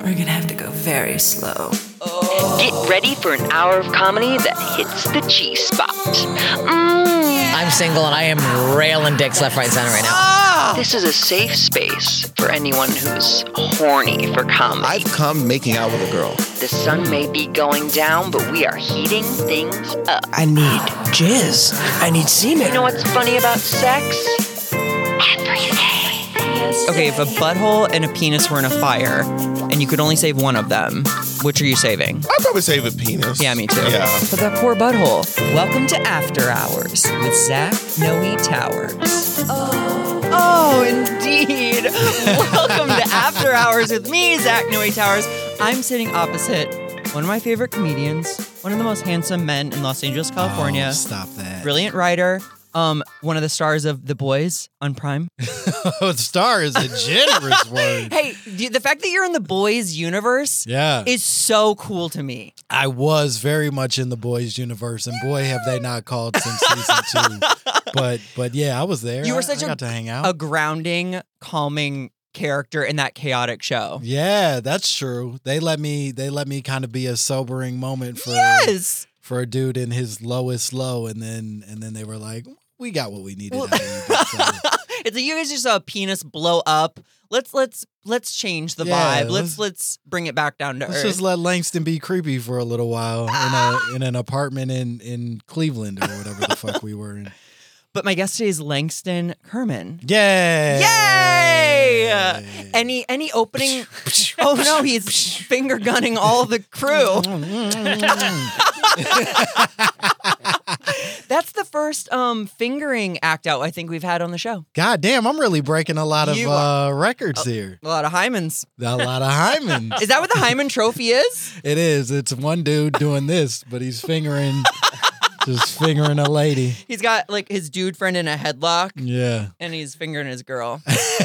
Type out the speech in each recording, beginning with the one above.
we're gonna have to go very slow. Get ready for an hour of comedy that hits the G-spot. I'm single and I am railing dicks left, right, center right now. This is a safe space for anyone who's horny for comedy. I've come making out with a girl. The sun may be going down, but we are heating things up. I need jizz. I need semen. You know what's funny about sex? Okay, if a butthole and a penis were in a fire and you could only save one of them, which are you saving? I'd probably save a penis. Yeah, me too. Yeah. But that poor butthole. Welcome to After Hours with Zach Noe Towers. Oh, indeed. Welcome to After Hours with me, Zach Noe Towers. I'm sitting opposite one of my favorite comedians, one of the most handsome men in Los Angeles, California. Oh, stop that. Brilliant writer. One of the stars of The Boys on Prime. Star is a generous word. Hey, the fact that you're in The Boys universe is so cool to me. I was very much in the Boys universe, and boy, have they not called since season 2. But yeah, I was there. You were I such got to hang out. a grounding, calming character in that chaotic show. Yeah, that's true. They let me kind of be a sobering moment for a dude in his lowest low, and then they were like, we got what we needed out of you. Big fella." It's like you guys just saw a penis blow up. Let's change the vibe. Let's bring it back down to Let's earth. just let Langston be creepy for a little while in an apartment in Cleveland or whatever the fuck we were in. But my guest today is Langston Kerman. Yay! Yay! Any opening? Oh no, he's finger gunning all the crew. That's the first fingering act out I think we've had on the show. God damn, I'm really breaking a lot of records here. A lot of hymens. A lot of hymens. Is that what the hymen trophy is? It is. It's one dude doing this, but he's just fingering a lady. He's got like his dude friend in a headlock. Yeah. And he's fingering his girl.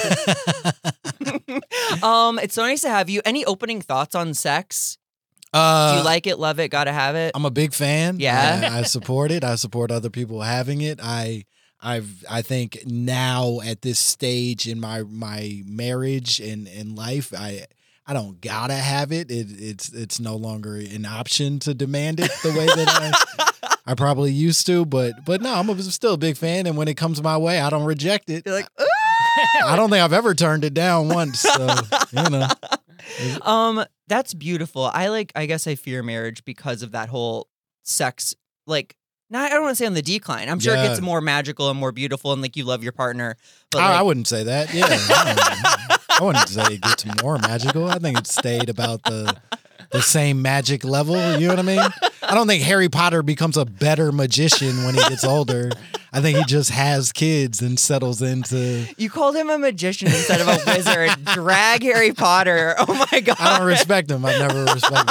It's so nice to have you. Any opening thoughts on sex? Do you like it, love it, gotta have it? I'm a big fan. Yeah. I support it. I support other people having it. I think now at this stage in my marriage and life, I don't gotta have it. It's no longer an option to demand it the way that I probably used to. But no, I'm still a big fan, and when it comes my way, I don't reject it. You're like, I don't think I've ever turned it down once. So you know. That's beautiful. I guess I fear marriage because of that whole sex. Like, I don't want to say on the decline. I'm sure it gets more magical and more beautiful, and like you love your partner. But I wouldn't say that. Yeah, I wouldn't say it gets more magical. I think it stayed about the same magic level. You know what I mean? I don't think Harry Potter becomes a better magician when he gets older. I think he just has kids and settles into... You called him a magician instead of a wizard. Drag Harry Potter. Oh my God. I don't respect him. I've never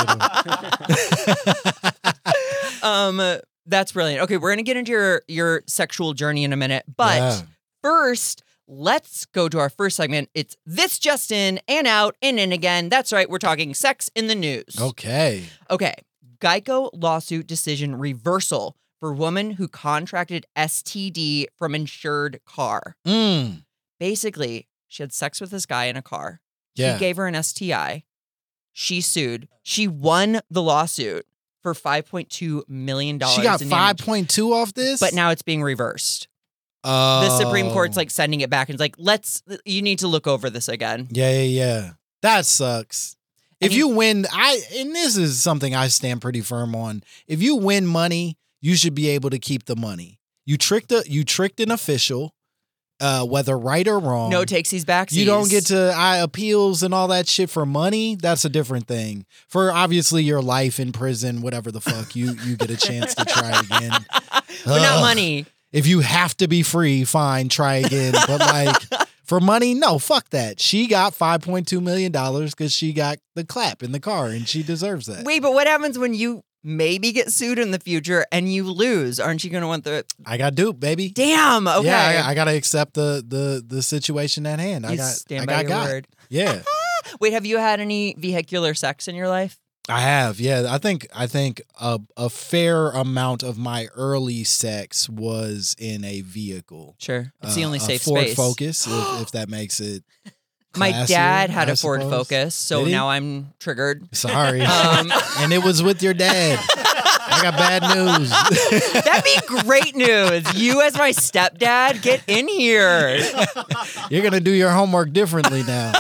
respected him. That's brilliant. Okay, we're going to get into your sexual journey in a minute. But first, let's go to our first segment. It's This Just In and Out and In Again. That's right. We're talking sex in the news. Okay. Geico lawsuit decision reversal for woman who contracted STD from insured car. Basically, she had sex with this guy in a car. Yeah. He gave her an STI. She sued. She won the lawsuit for $5.2 million. She got 5.2 off this? But now it's being reversed. The Supreme Court's like sending it back and it's like, you need to look over this again. Yeah. That sucks. If you win, and this is something I stand pretty firm on. If you win money, you should be able to keep the money. You tricked an official, whether right or wrong. No takesies, backsies. You don't get to appeals and all that shit for money. That's a different thing. For obviously your life in prison, whatever the fuck, you get a chance to try again. But not money. If you have to be free, fine, try again. But like for money, no, fuck that. She got $5.2 million because she got the clap in the car and she deserves that. Wait, but what happens when you maybe get sued in the future and you lose? Aren't you going to want the... I got duped, baby. Damn, okay. Yeah, I got to accept the situation at hand. I got word. Yeah. Wait, have you had any vehicular sex in your life? I have, yeah. I think a fair amount of my early sex was in a vehicle. Sure, it's the only safe Ford space. Focus, if that makes it My classier, dad had I a Ford suppose. Focus, so Did he? now I'm triggered. Sorry. And it was with your dad. I got bad news. That'd be great news. You as my stepdad, get in here. You're going to do your homework differently now.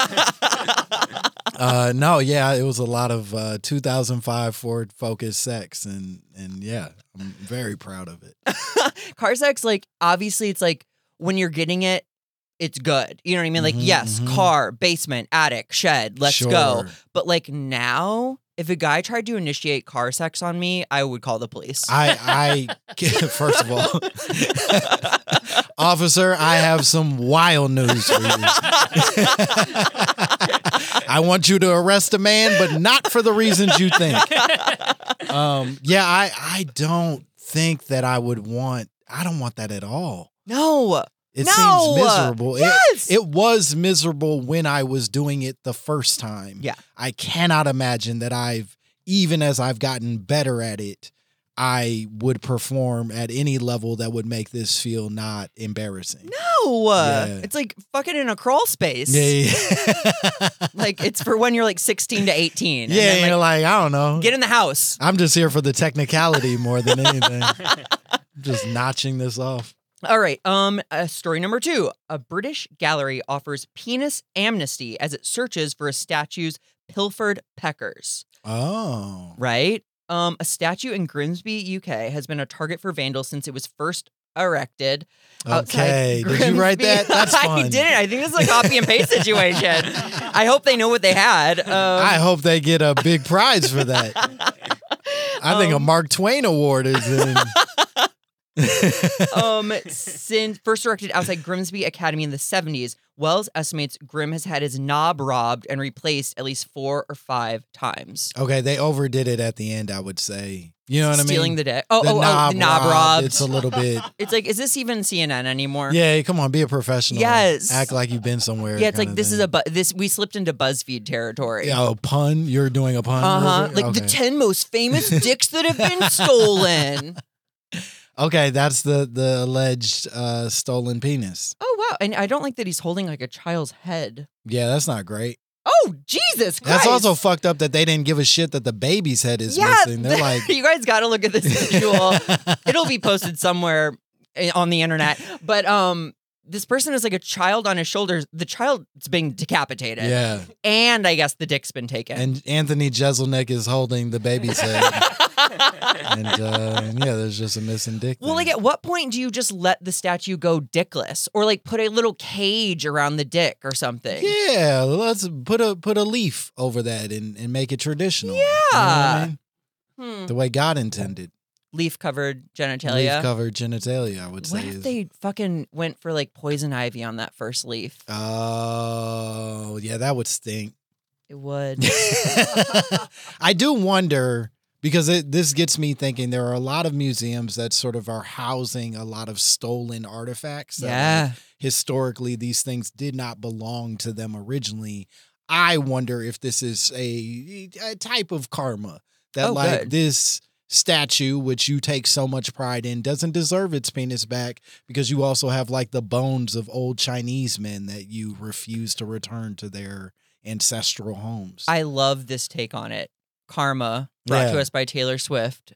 No, yeah, it was a lot of 2005 Ford Focus sex. And yeah, I'm very proud of it. Car sex, like, obviously it's like when you're getting it, it's good. You know what I mean? Like, yes, car, basement, attic, shed, let's go. Sure. But like now, if a guy tried to initiate car sex on me, I would call the police. I first of all, officer, I have some wild news for you. I want you to arrest a man, but not for the reasons you think. Yeah, I don't think that I don't want that at all. No. It No! seems miserable. Yes! It was miserable when I was doing it the first time. Yeah. I cannot imagine that even as I've gotten better at it, I would perform at any level that would make this feel not embarrassing. No. Yeah. It's like fucking in a crawl space. Yeah. Like it's for when you're like 16 to 18. And Yeah, then, you're like, I don't know. get in the house. I'm just here for the technicality more than anything. I'm just notching this off. All right. Story number 2. A British gallery offers penis amnesty as it searches for a statue's pilfered peckers. Oh. Right? A statue in Grimsby, UK has been a target for vandals since it was first erected. outside Okay. Did you write that? Grimsby. That's fun. I didn't. I think this is a copy and paste situation. I hope they know what they had. I hope they get a big prize for that. I think a Mark Twain award is in. Since first erected outside Grimsby Academy in the 70s, Wells estimates Grimm has had his knob robbed and replaced at least 4 or 5 times. Okay, they overdid it at the end, I would say. You know what I mean? Stealing the day. The The knob robbed. It's a little bit. It's like, is this even CNN anymore? Yeah, come on, be a professional. Yes. Act like you've been somewhere. Yeah, it's like kinda this thing. is we slipped into BuzzFeed territory. Yeah, a pun. You're doing a pun. Uh-huh. Ruby? Like the Okay. 10 most famous dicks that have been stolen. Okay, that's the alleged stolen penis. Oh, wow. And I don't like that he's holding like a child's head. Yeah, that's not great. Oh, Jesus Christ. That's also fucked up that they didn't give a shit that the baby's head is missing. They're like, you guys got to look at this visual. It'll be posted somewhere on the internet. But this person is like a child on his shoulders. The child's being decapitated. yeah. And I guess the dick's been taken. And Anthony Jeselnik is holding the baby's head. and yeah, there's just a missing dick. Well, there. like at what point do you just let the statue go dickless, or like put a little cage around the dick or something? Yeah, let's put a leaf over that and make it traditional. You know what I mean? The way God intended. Leaf covered genitalia. Leaf covered genitalia, I would What say. if they fucking went for like poison ivy on that first leaf? Oh, yeah, that would stink. It would. I do wonder, because this gets me thinking, there are a lot of museums that sort of are housing a lot of stolen artifacts. that, Yeah. like, historically, these things did not belong to them originally. I wonder if this is a type of karma that, Oh, like, good. this statue, which you take so much pride in, doesn't deserve its penis back because you also have, like, the bones of old Chinese men that you refuse to return to their ancestral homes. I love this take on it. Karma, brought to Yeah. us by Taylor Swift.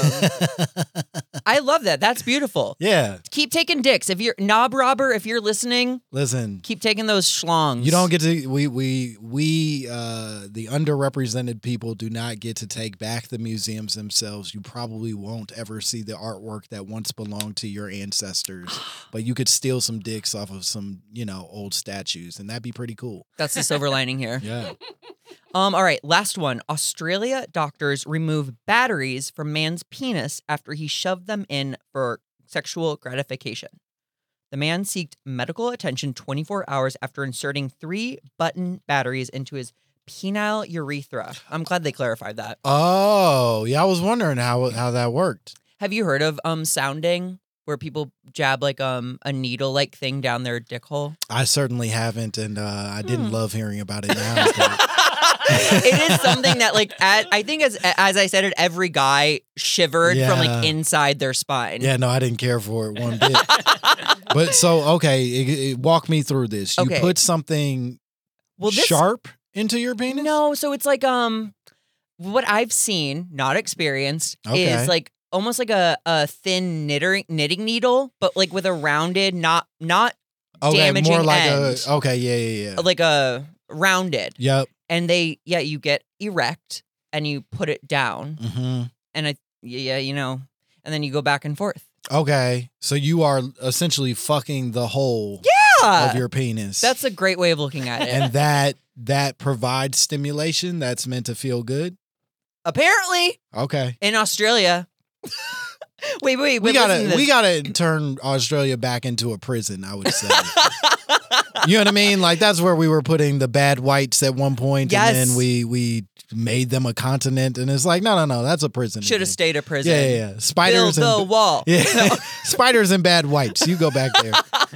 I love that. That's beautiful. Yeah. Keep taking dicks. If you're knob robber, if you're listening, Listen, keep taking those schlongs. you don't get to we the underrepresented people do not get to take back the museums themselves. You probably won't ever see the artwork that once belonged to your ancestors, but you could steal some dicks off of some, old statues, and that'd be pretty cool. That's the silver lining here. Yeah. All right, last one. Australia doctors remove batteries from man's penis after he shoved them in for sexual gratification. The man sought medical attention 24 hours after inserting 3 button batteries into his penile urethra. I'm glad they clarified that. Oh, yeah, I was wondering how that worked. Have you heard of sounding, where people jab like a needle-like thing down their dick hole? I certainly haven't, and I didn't love hearing about it now. But It is something that, like, I think as I said it, every guy shivered from Yeah. like inside their spine. yeah, no, I didn't care for it one bit. But so, okay, walk me through this. You Okay. put something Well, this sharp into your penis? No, so it's like what I've seen, not experienced, Okay. is like almost like a thin knitting needle, but like with a rounded, not Okay, damaging more like end. okay, yeah. Like a rounded. Yep. And you get erect and you put it down. Mm-hmm. And and then you go back and forth. Okay, so you are essentially fucking the hole of your penis. That's a great way of looking at it. and that provides stimulation that's meant to feel good. Apparently, Okay. in Australia. wait, We listen to this. gotta turn Australia back into a prison, I would say. You know what I mean? Like that's where we were putting the bad whites at one point, Yes. and then we made them a continent, and it's like no, that's a prison. Should have again. stayed a prison. Yeah. Spiders Build the and wall. yeah, spiders and bad whites. You go back there.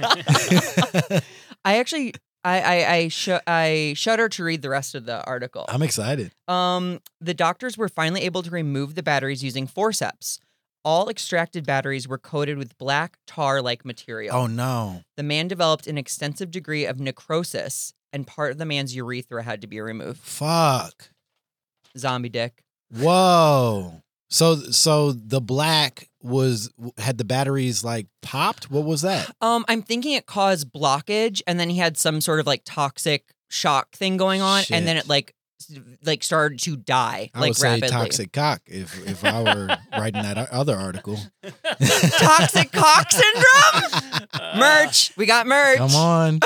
I actually, I shudder to read the rest of the article. I'm excited. The doctors were finally able to remove the batteries using forceps. All extracted batteries were coated with black tar-like material. Oh no. The man developed an extensive degree of necrosis, and part of the man's urethra had to be removed. Fuck. Zombie dick. Whoa. So the black had the batteries like popped? What was that? I'm thinking it caused blockage, and then he had some sort of like toxic shock thing going on, and then Shit. it like started to die I like would say rapidly. toxic cock if I were writing that other article. Toxic cock syndrome. Merch. We got merch. Come on.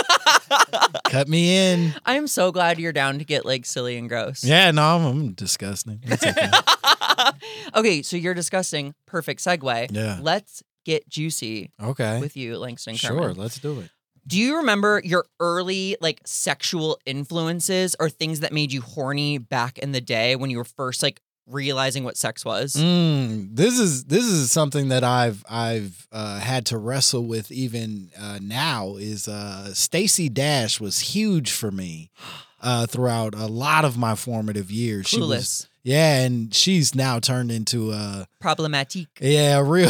Cut me in. I'm so glad you're down to get like silly and gross. Yeah, no, I'm disgusting. It's okay. Okay, so you're disgusting. Perfect segue. Yeah. Let's get juicy Okay. with you, Langston Sure, Kerman. let's do it. Do you remember your early like sexual influences or things that made you horny back in the day when you were first like realizing what sex was? This is something that I've had to wrestle with even now. Is Stacey Dash was huge for me throughout a lot of my formative years. She was, Clueless. yeah, and she's now turned into a Problematique. a real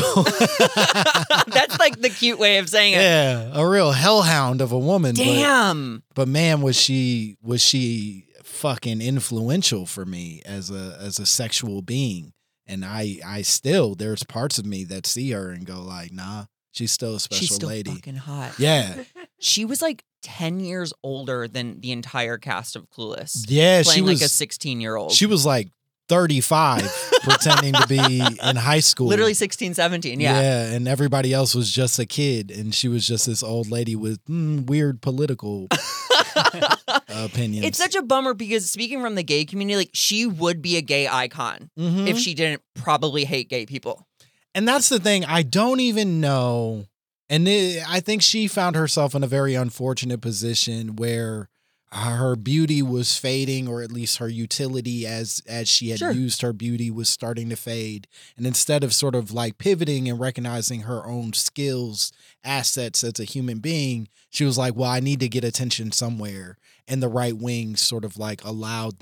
That's like the cute way of saying it. yeah, a real hellhound of a woman. Damn. But man, was she fucking influential for me as a sexual being. And I still, there's parts of me that see her and go like, nah, she's still a special She's still lady. fucking hot. Yeah. She was like 10 years older than the entire cast of Clueless. Yeah, Playing she was like a 16-year-old. she was like 35 pretending to be in high school. Literally 16, 17. Yeah. and everybody else was just a kid, and she was just this old lady with weird political opinions. It's such a bummer because speaking from the gay community, like she would be a gay icon Mhm. if she didn't probably hate gay people. And that's the thing. I don't even know. And I think she found herself in a very unfortunate position where her beauty was fading, or at least her utility as she had Sure. used her beauty was starting to fade. And instead of sort of like pivoting and recognizing her own skills, assets as a human being, she was like, well, I need to get attention somewhere. And the right wing sort of like allowed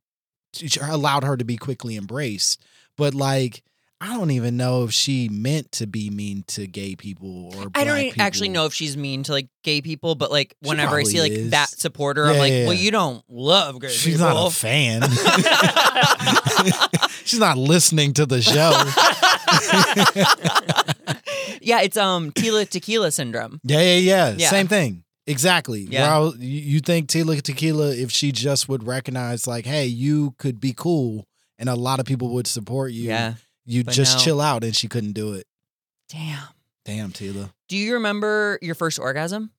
her to be quickly embraced. But like, I don't even know if she meant to be mean to gay people or black I don't people. actually know if she's mean to like gay people, but like She whenever I see like probably is. that supporter, I'm Yeah, like, yeah, well, yeah. you don't love gay She's people. not a fan. She's not listening to the show. Yeah, it's Tila Tequila syndrome. Yeah. Yeah. Same thing. Exactly. Yeah. Well, you think Tila Tequila, if she just would recognize like, hey, you could be cool and a lot of people would support you. Yeah. You'd but just no. chill out, and she couldn't do it. Damn. Damn, Tila. Do you remember your first orgasm?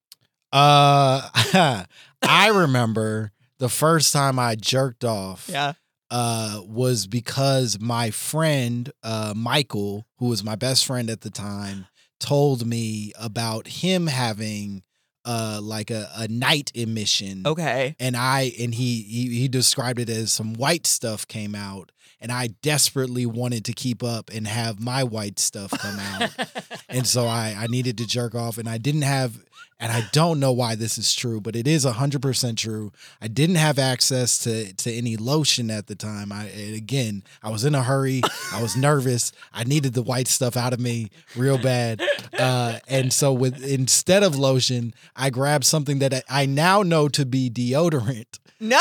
I remember the first time I jerked off. Was because my friend Michael, who was my best friend at the time, told me about him having like a night emission. Okay. And he described it as some white stuff came out, and I desperately wanted to keep up and have my white stuff come out. And so I needed to jerk off, and I didn't have and I don't know why this is true, but it is 100% true. I didn't have access to any lotion at the time. I was in a hurry. I was nervous. I needed the white stuff out of me real bad. And so instead of lotion, I grabbed something that I now know to be deodorant. No.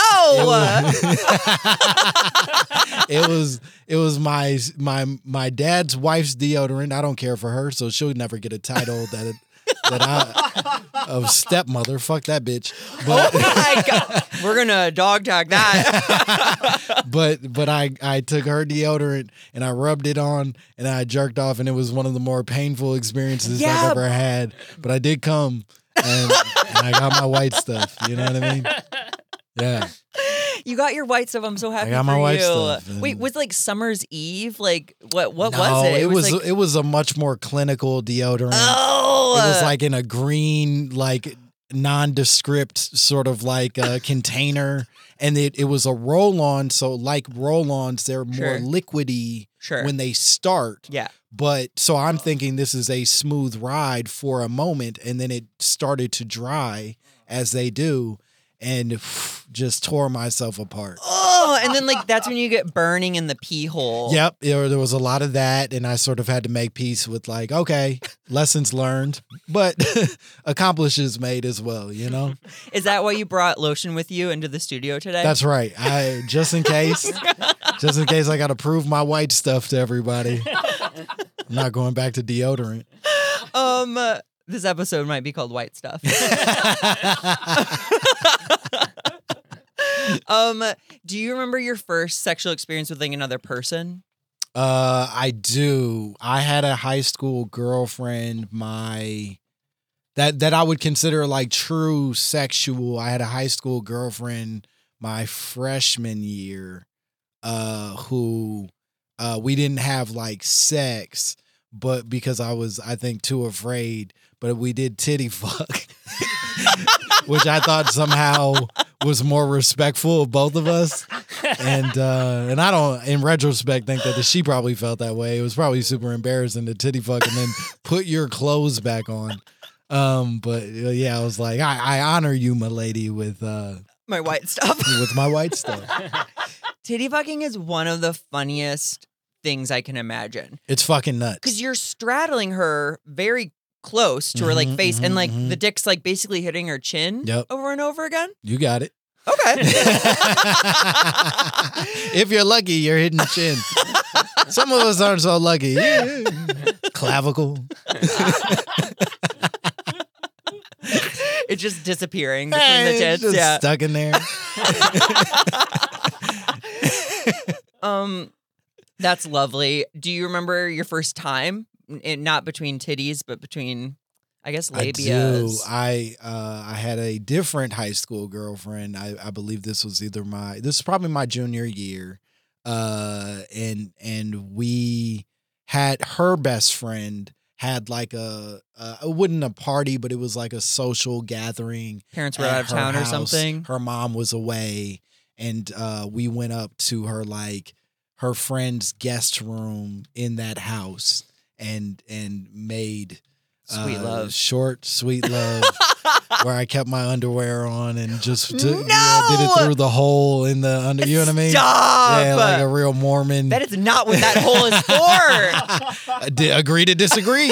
It was my dad's wife's deodorant. I don't care for her, so she'll never get a title of stepmother. Fuck that bitch. But, Oh my God. We're gonna dog tag that. but I took her deodorant and I rubbed it on and I jerked off, and it was one of the more painful experiences I've ever had. But I did come and I got my white stuff. You know what I mean? Yeah. You got your white stuff. I'm so happy I got for my white you. stuff. Wait, was like Summer's Eve? Like what was No, it? it was a much more clinical deodorant. Oh, It was like in a green, like nondescript sort of like container, and it was a roll-on. So like roll-ons, they're more liquidy when they start. Yeah. But so I'm thinking this is a smooth ride for a moment, and then it started to dry as they do, and just tore myself apart. Oh, and then like that's when you get burning in the pee hole. Yep, there was a lot of that, and I sort of had to make peace with like, okay, lessons learned, but accomplishes made as well, you know? Is that why you brought lotion with you into the studio today? That's right. Just in case I got to prove my white stuff to everybody. I'm not going back to deodorant. This episode might be called White Stuff. Do you remember your first sexual experience with like another person? I do. I had a high school girlfriend, that I would consider like true sexual. I had a high school girlfriend my freshman year, who we didn't have like sex, but because I was, I think, too afraid, but we did titty fuck, which I thought somehow was more respectful of both of us. And I don't, in retrospect, think that she probably felt that way. It was probably super embarrassing to titty fuck and then put your clothes back on. But yeah, I was like, I honor you, my lady, with My white stuff. with my white stuff. Titty fucking is one of the funniest things I can imagine. It's fucking nuts. Because you're straddling her very close to her like face, and like the dick's like basically hitting her chin over and over again. You got it. Okay. If you're lucky, you're hitting the chin. Some of us aren't so lucky. Clavicle. It's just disappearing between the tits. Just Yeah. stuck in there. That's lovely. Do you remember your first time? Not between titties, but between, I guess, labias. I do. I had a different high school girlfriend. I believe this was probably my junior year. And we had her best friend had like it wasn't a party, but it was like a social gathering. Parents were out of town or something. Her mom was away, and we went up to her friend's guest room in that house and made Sweet love. Short, sweet love, where I kept my underwear on and just did it through the hole in the under. You know what I mean? Stop! Yeah, like a real Mormon. That is not what that hole is for. Agree to disagree.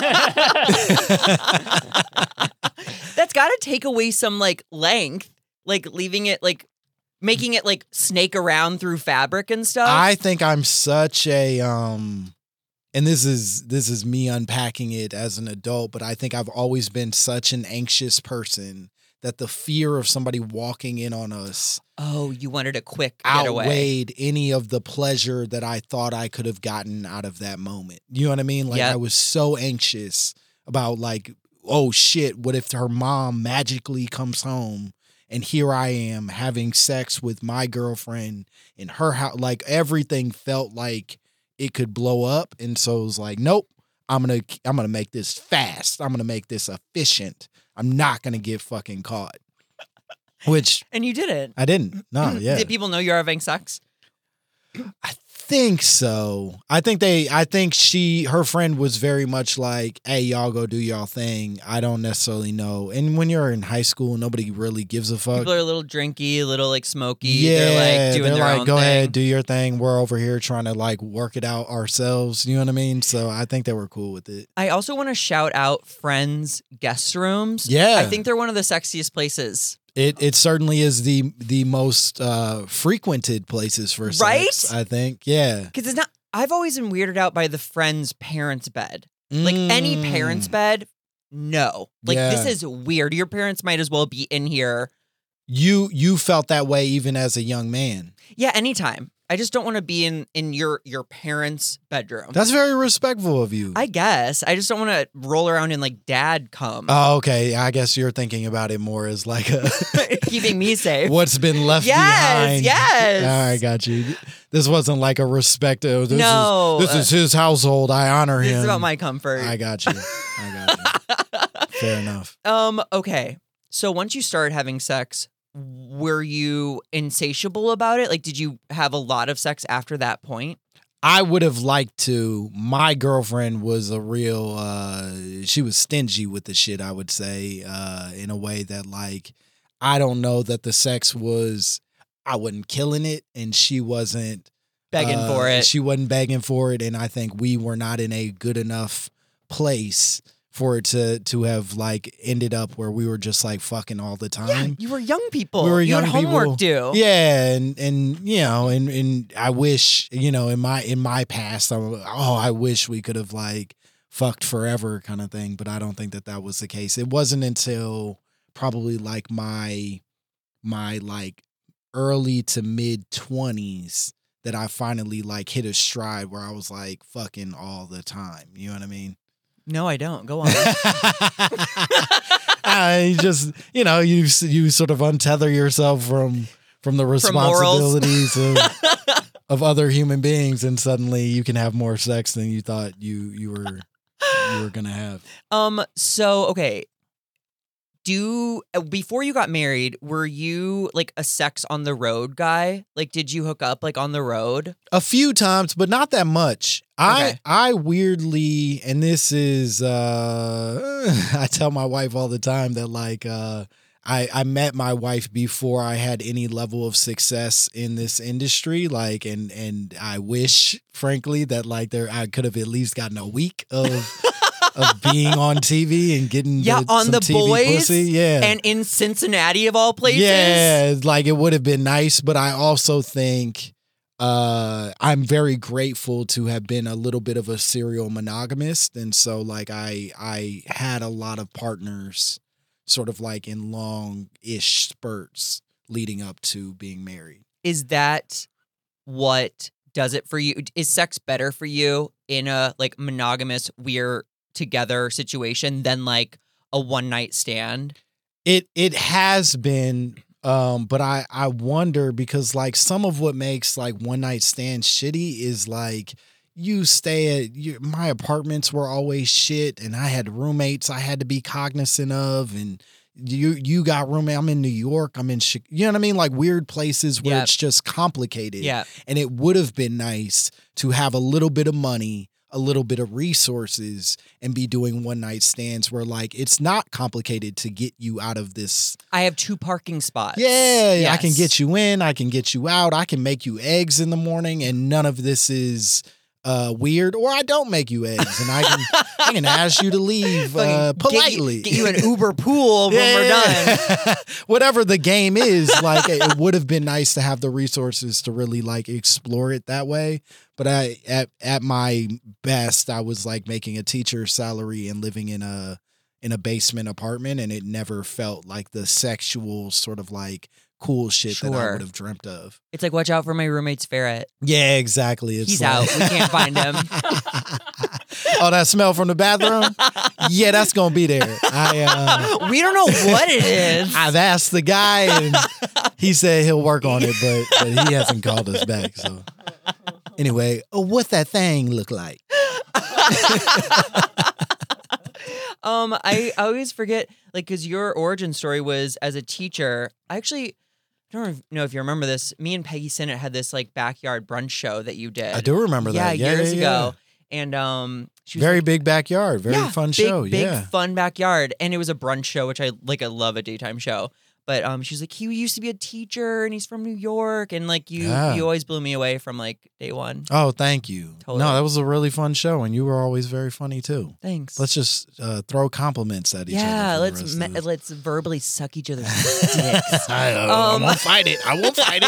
That's got to take away some like length, like leaving it like making it like snake around through fabric and stuff. I think I'm such a and this is me unpacking it as an adult, but I think I've always been such an anxious person that the fear of somebody walking in on us you wanted a quick getaway. Outweighed any of the pleasure that I thought I could have gotten out of that moment. You know what I mean? Like I was so anxious about like, oh shit, what if her mom magically comes home and here I am having sex with my girlfriend in her house? Like everything felt like it could blow up. And so it was like, nope, I'm gonna make this fast. I'm gonna make this efficient. I'm not gonna get fucking caught. And you didn't. I didn't. No, yeah. Did people know you're having sex? I think so. I think her friend was very much like, hey, y'all go do y'all thing. I don't necessarily know. And when you're in high school, nobody really gives a fuck. People are a little drinky, a little like smoky. Yeah, they're like doing their own go thing. ahead, do your thing. We're over here trying to like work it out ourselves. You know what I mean? So I think they were cool with it. I also want to shout out Friends guest rooms. Yeah. I think they're one of the sexiest places. It certainly is the most frequented places for sex, Right? I think. Yeah. Because it's not. I've always been weirded out by the friend's parents' bed. Like any parents' bed, no. Like this is weird. Your parents might as well be in here. You felt that way even as a young man. Yeah, anytime. I just don't want to be in your parents' bedroom. That's very respectful of you. I guess. I just don't want to roll around in like dad cum. Oh, okay. I guess you're thinking about it more as like a Keeping me safe. what's been left behind. Yes. All right, got you. This wasn't like a respect. This is his household. I honor him. This is about my comfort. I got you. Fair enough. Okay. So once you started having sex, were you insatiable about it? Like, did you have a lot of sex after that point? I would have liked to. My girlfriend was a real, she was stingy with the shit, I would say, in a way that, like, I don't know that the sex was, I wasn't killing it, and she wasn't Begging for it. She wasn't begging for it, and I think we were not in a good enough place for it to have like ended up where we were just like fucking all the time. Yeah, you were young people. We were you young had homework people. due. Yeah, and you know, and I wish, you know, in my past, I wish we could have like fucked forever kind of thing, but I don't think that was the case. It wasn't until probably like my like early to mid 20s that I finally like hit a stride where I was like fucking all the time. You know what I mean? No, I don't. Go on. I just, you know, you sort of untether yourself from the responsibilities of other human beings, and suddenly you can have more sex than you thought you were gonna have. So okay. Before you got married, were you like a sex on the road guy? Like, did you hook up like on the road? A few times, but not that much. Okay. I weirdly, and this is, I tell my wife all the time that like, I met my wife before I had any level of success in this industry. Like, and I wish, frankly, that like I could have at least gotten a week of being on TV and getting on some The TV Boys, pussy. Yeah, and in Cincinnati of all places. Yeah, like it would have been nice, but I also think I'm very grateful to have been a little bit of a serial monogamist, and so like I had a lot of partners, sort of like in long-ish spurts leading up to being married. Is that what does it for you? Is sex better for you in a like monogamous we're together situation than like a one night stand? It has been, but I wonder, because like some of what makes like one night stands shitty is like you stay at my apartments were always shit, and I had roommates I had to be cognizant of, and you got roommate. I'm in New York. I'm in you know what I mean? Like weird places where it's just complicated. Yeah. And it would have been nice to have a little bit of money, a little bit of resources, and be doing one night stands where like it's not complicated to get you out of this. I have 2 parking spots. Yeah, Yes. I can get you in, I can get you out, I can make you eggs in the morning, and none of this is weird, or I don't make you eggs, and I can ask you to leave politely. Get you an Uber pool when we're done. Whatever the game is, like it would have been nice to have the resources to really like explore it that way. But at my best, I was like making a teacher's salary and living in a basement apartment, and it never felt like the sexual sort of like cool shit that I would have dreamt of. It's like, watch out for my roommate's ferret. Yeah, exactly. It's He's like, out. We can't find him. Oh, that smell from the bathroom? Yeah, that's going to be there. We don't know what it is. I've asked the guy, and he said he'll work on it, but he hasn't called us back. So anyway, what that thing look like? I always forget, like, because your origin story was as a teacher. I'm don't know if you remember this. Me and Peggy Sinnott had this like backyard brunch show that you did. I do remember that. Yeah, years yeah. ago. And she was very like, big backyard, very fun show. Big yeah, fun backyard, and it was a brunch show, which I love a daytime show. But she's like, he used to be a teacher, and he's from New York, and like you always blew me away from like day one. Oh, thank you. Totally. No, that was a really fun show, and you were always very funny too. Thanks. Let's just throw compliments at each other. Yeah, let's verbally suck each other's dicks. I won't fight it. I won't fight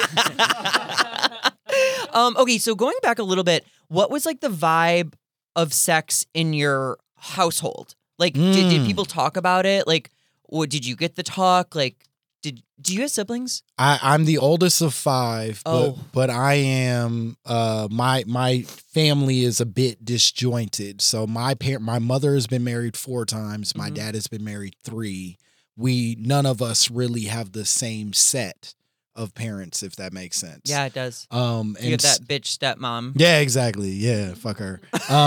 it. Okay, so going back a little bit, what was like the vibe of sex in your household? Like, did people talk about it? Like, did you get the talk? Like, do you have siblings? I'm the oldest of 5, but I am my family is a bit disjointed. So my mother has been married 4 times. My dad has been married 3. None of us really have the same set of parents, if that makes sense. Yeah, it does. And you have that bitch stepmom. Yeah, exactly. Yeah, fuck her.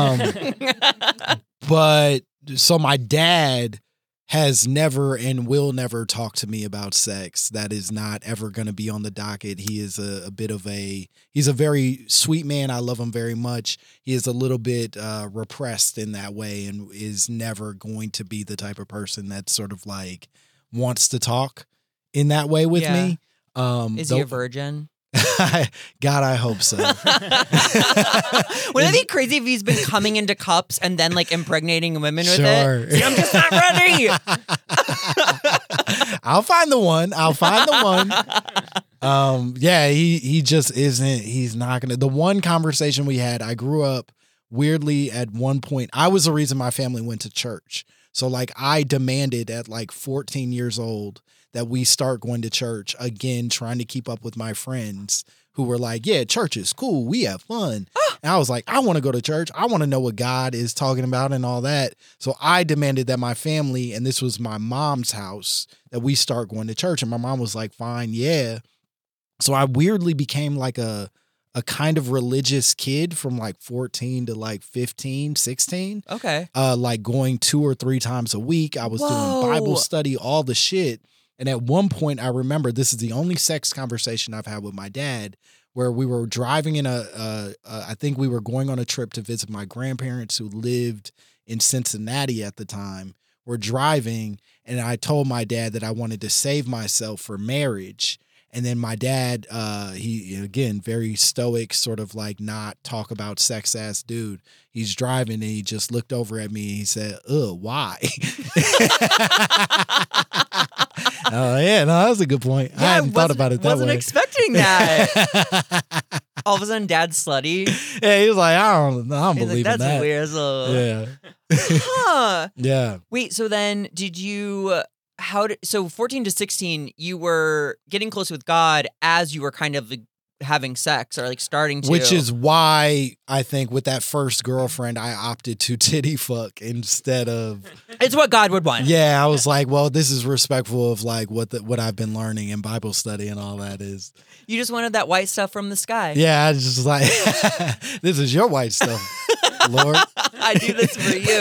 But so my dad has never and will never talk to me about sex. That is not ever going to be on the docket. He is he's a very sweet man. I love him very much. He is a little bit repressed in that way and is never going to be the type of person that sort of like wants to talk in that way with me. Is he a virgin? God, I hope so. Wouldn't it be crazy if he's been coming into cups and then like impregnating women with it? See, I'm just not ready. I'll find the one. Yeah, he just isn't. He's not gonna. The one conversation we had, I grew up weirdly at one point. I was the reason my family went to church. So like I demanded at like 14 years old that we start going to church again, trying to keep up with my friends who were like, yeah, church is cool. We have fun. And I was like, I want to go to church. I want to know what God is talking about and all that. So I demanded that my family, and this was my mom's house, that we start going to church. And my mom was like, fine, yeah. So I weirdly became like a kind of religious kid from like 14 to like 15, 16. Okay. Like going 2 or 3 times a week. I was doing Bible study, all the shit. And at one point, I remember this is the only sex conversation I've had with my dad, where we were driving in I think we were going on a trip to visit my grandparents who lived in Cincinnati at the time. We're driving, and I told my dad that I wanted to save myself for marriage. And then my dad, he, again, very stoic, sort of like not talk about sex ass dude. He's driving and he just looked over at me and he said, why? Oh, yeah, no, that was a good point. Yeah, I hadn't thought about it that way. Wasn't expecting that. All of a sudden, Dad's slutty. Yeah, he was like, I don't believe like, in that. That's weird as a... Yeah. Huh. Yeah. Wait, so then did you... So 14 to 16, you were getting close with God as you were kind of like having sex or like starting to. Which is why I think with that first girlfriend, I opted to titty fuck instead of. It's what God would want. Yeah, I was like, well, this is respectful of like what I've been learning in Bible study and all that is. You just wanted that white stuff from the sky. Yeah, I was just like, this is your white stuff, Lord. I do this for you.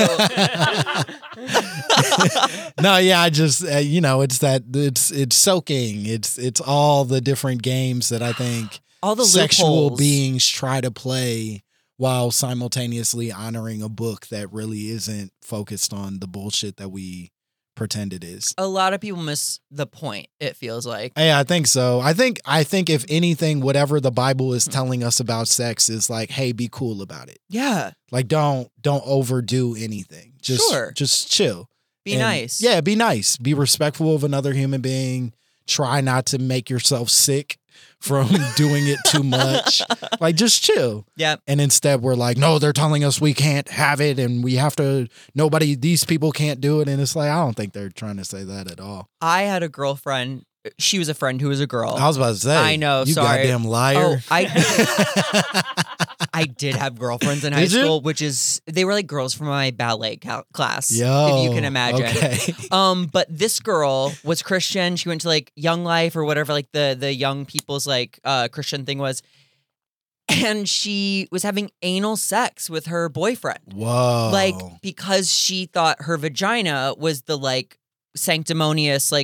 No, yeah, I just it's soaking. It's all the different games that I think all the sexual loopholes. beings try to play while simultaneously honoring a book that really isn't focused on the bullshit that we pretend it is. A lot of people miss the point, it feels like. Yeah, I think so. I think if anything, whatever the Bible is telling us about sex is like, hey, be cool about it. Yeah. Like don't overdo anything. Just chill. Be nice. Yeah, be nice. Be respectful of another human being. Try not to make yourself sick from doing it too much. Like, just chill. Yeah. And instead we're like, no, they're telling us we can't have it and we have to, these people can't do it. And it's like, I don't think they're trying to say that at all. I had a girlfriend. She was a friend who was a girl. I was about to say. I know, you sorry. goddamn liar. Oh, I did have girlfriends in high school, which is, they were like girls from my ballet class, if you can imagine. Okay. But this girl was Christian. She went to like Young Life or whatever, like the young people's like Christian thing was. And she was having anal sex with her boyfriend. Whoa. Like, because she thought her vagina was the like sanctimonious, like,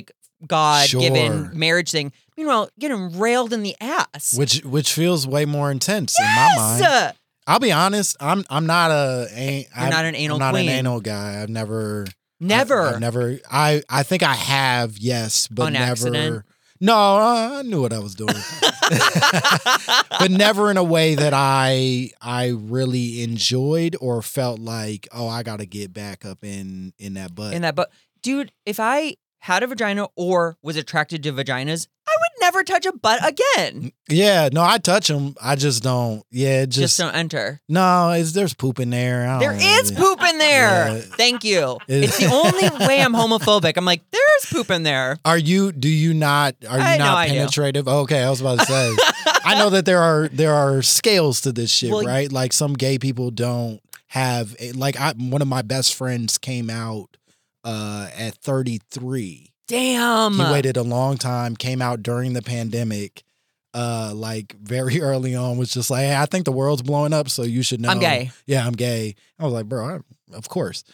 God-given Sure. marriage thing. Meanwhile, getting railed in the ass. Which feels way more intense in my mind. Yes! I'll be honest. I'm not You're not an anal I'm not queen. an anal guy. I've never. Never. I've never. I think I have. Yes, but On never. accident? No, I knew what I was doing, but never in a way that I really enjoyed or felt like, oh, I got to get back up in that butt. In that, but dude, if I had a vagina or was attracted to vaginas, I would never touch a butt again. Yeah, no, I touch them. I just don't. Yeah, it Just don't enter. no. There's poop in there. I There don't is really- poop in there. Yeah. Thank you. It's the only way I'm homophobic. I'm like, there's poop in there. Are you? Do you not? Are you I know not I do. penetrative? Okay, I was about to say. I know that there are scales to this shit, Well, right? Like some gay people don't have. One of my best friends came out at 33. Damn. He waited a long time. Came out during the pandemic. Like very early on, was just like, hey, I think the world's blowing up, so you should know. I'm gay. Yeah, I'm gay. I was like, bro, of course.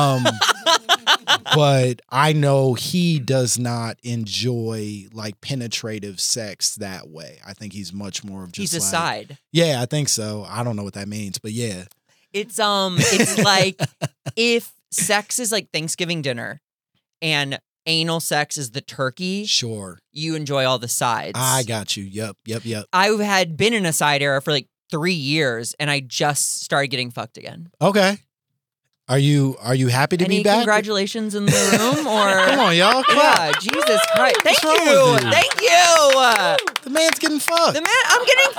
But I know he does not enjoy like penetrative sex that way. I think he's much more of just He's a like, side. Yeah, I think so. I don't know what that means, but yeah. It's like if sex is like Thanksgiving dinner and anal sex is the turkey, Sure. you enjoy all the sides. I got you. Yep. I had been in a side era for like 3 years and I just started getting fucked again. Okay. Are you happy to Any be back? congratulations in the room or Come on, y'all. Yeah, Jesus Christ. Thank wrong you. with you? Thank you. The man's getting fucked. I'm getting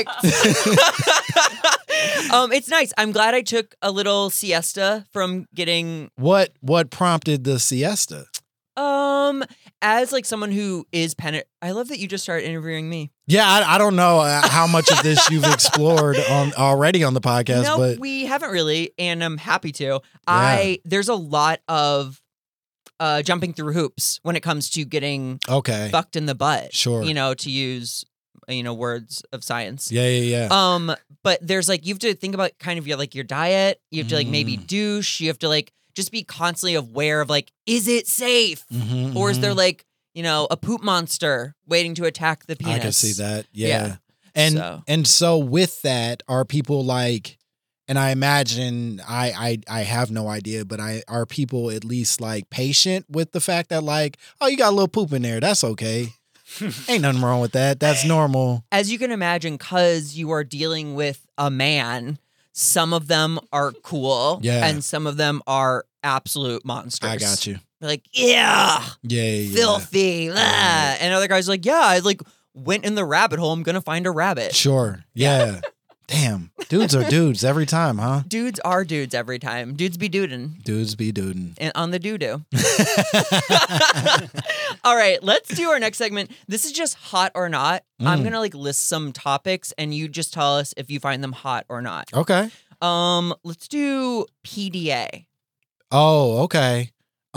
fucked. It's nice. I'm glad I took a little siesta from getting What prompted the siesta? as like someone who is I love that you just started interviewing me. Yeah, I don't know how much of this you've explored already on the podcast, No, but we haven't really, and I'm happy to. There's a lot of jumping through hoops when it comes to getting okay. fucked in the butt. Sure. To use words of science. Yeah. But there's like you have to think about kind of your diet. You have to like maybe douche. You have to like just be constantly aware of like, is it safe? Or is there like, a poop monster waiting to attack the penis? I can see that. Yeah. And so with that, are people like, and I imagine I have no idea, but are people at least like patient with the fact that like, oh, you got a little poop in there. That's okay. Ain't nothing wrong with that. That's normal. As you can imagine, because you are dealing with a man, some of them are cool. Yeah. And some of them are absolute monsters. I got you. They're like, yeah. Filthy. Yeah. And other guys are like, yeah, I like went in the rabbit hole. I'm going to find a rabbit. Sure. Yeah. Damn. Dudes are dudes every time, huh? Dudes are dudes every time. Dudes be dudin'. Dudes be dudin'. And on the doo-doo. All right, let's do our next segment. This is just hot or not. I'm going to like list some topics and you just tell us if you find them hot or not. Okay. Let's do PDA. Oh, okay.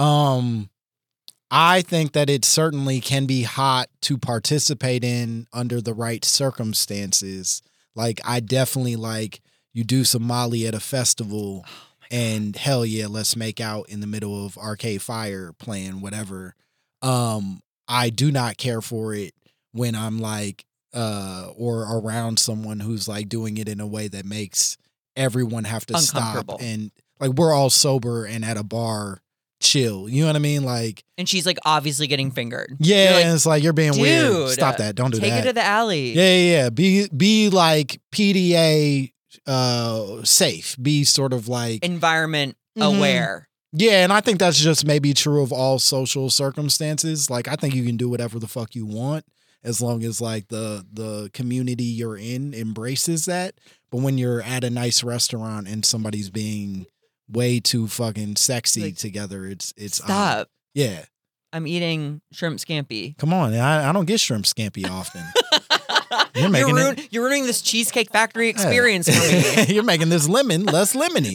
I think that it certainly can be hot to participate in under the right circumstances. Like, I definitely like you do some Molly at a festival and hell yeah, let's make out in the middle of Arcade Fire playing whatever. I do not care for it when I'm like, or around someone who's like doing it in a way that makes everyone have to stop. Uncomfortable. And like, we're all sober and at a bar chill. You know what I mean? Like, And she's like obviously getting fingered. yeah, You're like, and it's like you're being weird. dude, Stop that. Don't do take that. it to the alley. Yeah. Be like PDA safe. Be sort of like Environment aware. yeah, and I think that's just maybe true of all social circumstances. Like, I think you can do whatever the fuck you want as long as like the community you're in embraces that. But when you're at a nice restaurant and somebody's being way too fucking sexy Like, together, it's Stop. odd. Yeah. I'm eating shrimp scampi. Come on, I don't get shrimp scampi often. You're making You're ruining this Cheesecake Factory experience for me. You're making this lemon less lemony.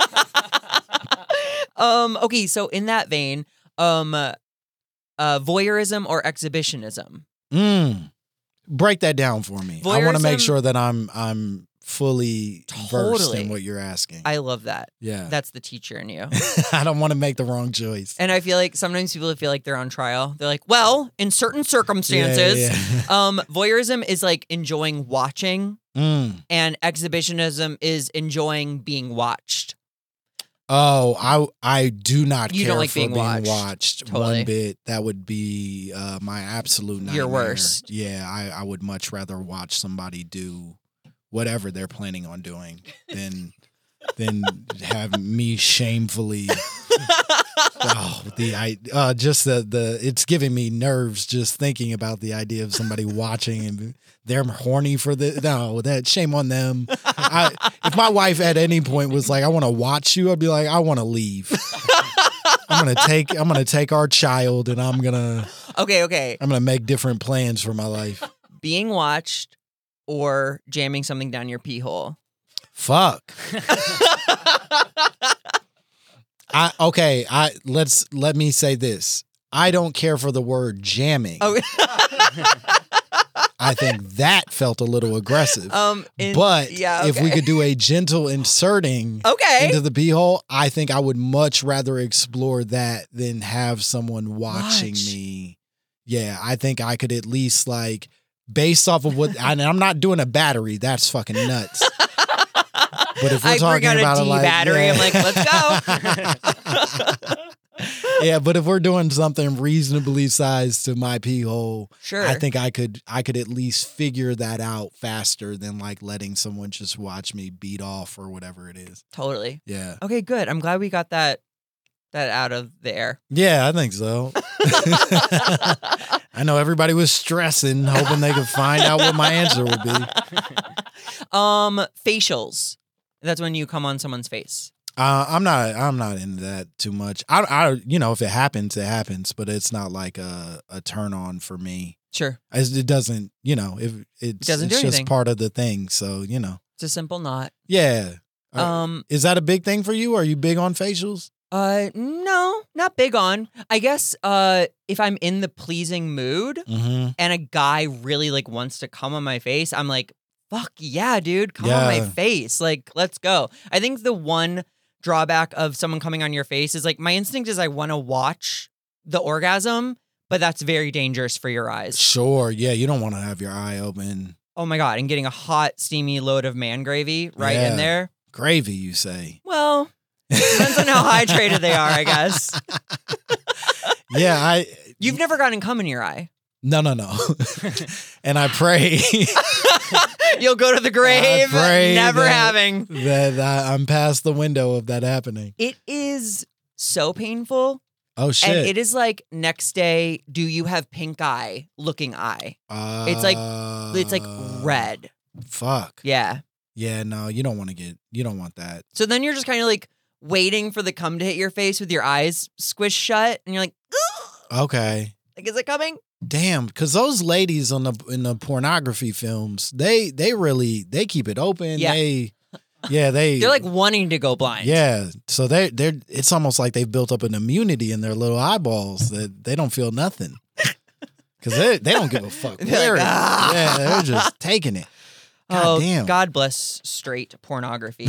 Okay, so in that vein, voyeurism or exhibitionism? Break that down for me. I want to make Voyeurism- sure that I'm fully versed Totally. in what you're asking. I love that. Yeah. That's the teacher in you. I don't want to make the wrong choice. And I feel like sometimes people feel like they're on trial. They're like, well, in certain circumstances, Yeah. voyeurism is like enjoying watching, and exhibitionism is enjoying being watched. Oh, I do not You care don't like for being being watched. watched Totally. one bit. That would be my absolute nightmare. Your worst. Yeah, I would much rather watch somebody do whatever they're planning on doing than have me shamefully. Just the it's giving me nerves just thinking about the idea of somebody watching and they're horny for the that shame on them. If my wife at any point was like, I want to watch you, I'd be like, I want to leave. I'm gonna take our child and I'm gonna make different plans for my life. Being watched or jamming something down your pee hole. Fuck. Let me say this. I don't care for the word jamming. Oh. I think that felt a little aggressive. If we could do a gentle inserting into the pee hole, I think I would much rather explore that than have someone watching me. Yeah, I think I could at least like based off of what and I'm not doing a battery. That's fucking nuts. But if we're talking about a D battery, I'm like, let's go. Yeah, but if we're doing something reasonably sized to my pee hole, sure. I think I could at least figure that out faster than like letting someone just watch me beat off or whatever it is. Totally. Yeah. Okay, good. I'm glad we got that out of the air. Yeah, I think so. I know everybody was stressing, hoping they could find out what my answer would be. Facials. That's when you come on someone's face. I'm not into that too much. I if it happens, it happens, but it's not like a turn on for me. Sure. It doesn't, it's just part of the thing. So, It's a simple knot. Yeah. Is that a big thing for you? Are you big on facials? No, not big on. I guess if I'm in the pleasing mood and a guy really like wants to come on my face, I'm like, fuck yeah, dude, come on my face. Like, let's go. I think the one drawback of someone coming on your face is like my instinct is I want to watch the orgasm, but that's very dangerous for your eyes. Sure. Yeah. You don't want to have your eye open. Oh my God. And getting a hot, steamy load of man gravy in there. Gravy, you say? Well, depends on how hydrated they are, I guess. Yeah. You've never gotten cum in your eye. No. And I pray. You'll go to the grave never having. That I'm past the window of that happening. It is so painful. Oh, shit. And it is like next day, do you have pink eye looking eye? It's like red. Fuck. Yeah. Yeah, no, you don't want that. So then you're just kind of like waiting for the cum to hit your face with your eyes squished shut. And you're like, ugh! Okay. Like, is it coming? Damn, because those ladies in the pornography films, they keep it open. Yeah. They're like wanting to go blind. Yeah, so they're it's almost like they've built up an immunity in their little eyeballs that they don't feel nothing because they don't give a fuck. Yeah, they're just taking it. God damn. God bless straight pornography.